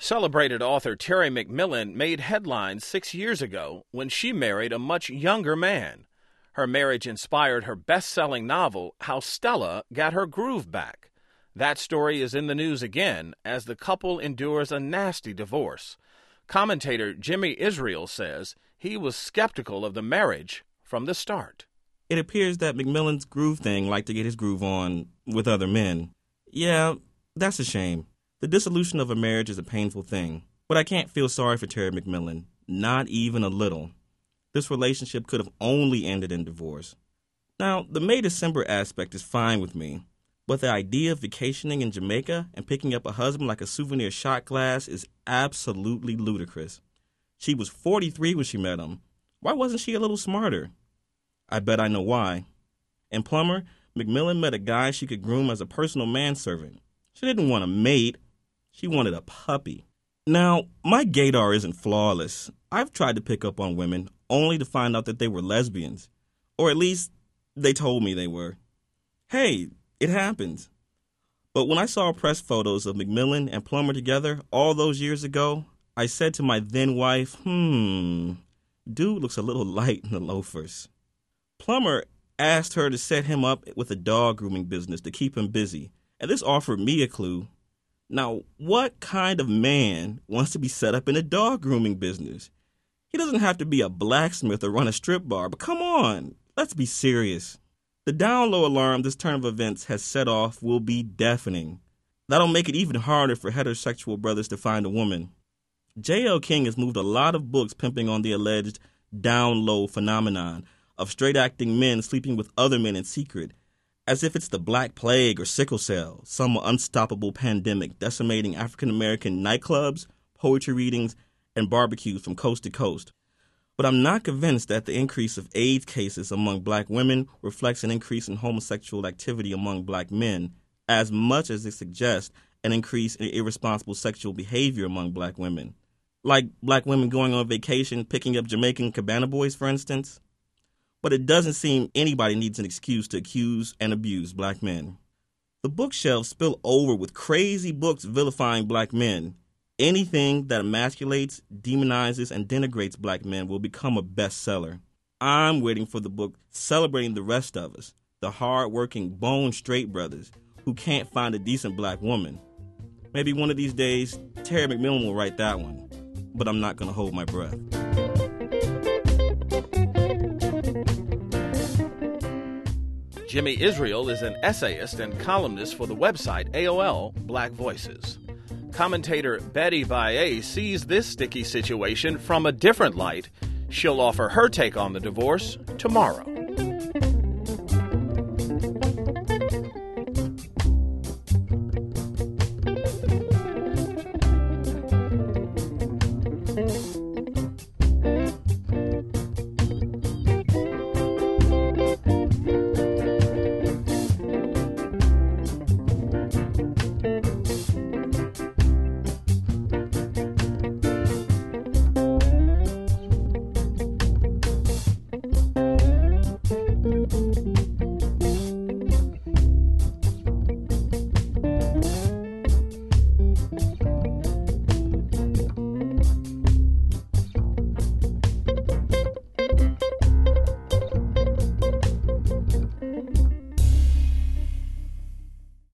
Celebrated author Terry McMillan made headlines 6 years ago when she married a much younger man. Her marriage inspired her best-selling novel, How Stella Got Her Groove Back. That story is in the news again as the couple endures a nasty divorce. Commentator Jimmy Israel says he was skeptical of the marriage from the start. It appears that McMillan's groove thing liked to get his groove on with other men. Yeah, that's a shame. The dissolution of a marriage is a painful thing, but I can't feel sorry for Terry McMillan, not even a little. This relationship could have only ended in divorce. Now, the May December aspect is fine with me, but the idea of vacationing in Jamaica and picking up a husband like a souvenir shot glass is absolutely ludicrous. She was 43 when she met him. Why wasn't she a little smarter? I bet I know why. In Plumber, McMillan met a guy she could groom as a personal manservant. She didn't want a mate. She wanted a puppy. Now, my gaydar isn't flawless. I've tried to pick up on women only to find out that they were lesbians. Or at least, they told me they were. Hey, it happens. But when I saw press photos of McMillan and Plummer together all those years ago, I said to my then wife, dude looks a little light in the loafers. Plummer asked her to set him up with a dog grooming business to keep him busy, and this offered me a clue. Now, what kind of man wants to be set up in a dog grooming business? He doesn't have to be a blacksmith or run a strip bar, but come on, let's be serious. The down low alarm this turn of events has set off will be deafening. That'll make it even harder for heterosexual brothers to find a woman. J.L. King has moved a lot of books pimping on the alleged down low phenomenon of straight-acting men sleeping with other men in secret, as if it's the Black Plague or sickle cell, some unstoppable pandemic decimating African-American nightclubs, poetry readings, and barbecues from coast to coast. But I'm not convinced that the increase of AIDS cases among black women reflects an increase in homosexual activity among black men, as much as it suggests an increase in irresponsible sexual behavior among black women. Like black women going on vacation, picking up Jamaican cabana boys, for instance. But it doesn't seem anybody needs an excuse to accuse and abuse black men. The bookshelves spill over with crazy books vilifying black men. Anything that emasculates, demonizes, and denigrates black men will become a bestseller. I'm waiting for the book celebrating the rest of us, the hard-working, bone-straight brothers who can't find a decent black woman. Maybe one of these days, Terry McMillan will write that one, but I'm not going to hold my breath. Jimmy Israel is an essayist and columnist for the website AOL Black Voices. Commentator Betty Baye sees this sticky situation from a different light. She'll offer her take on the divorce tomorrow.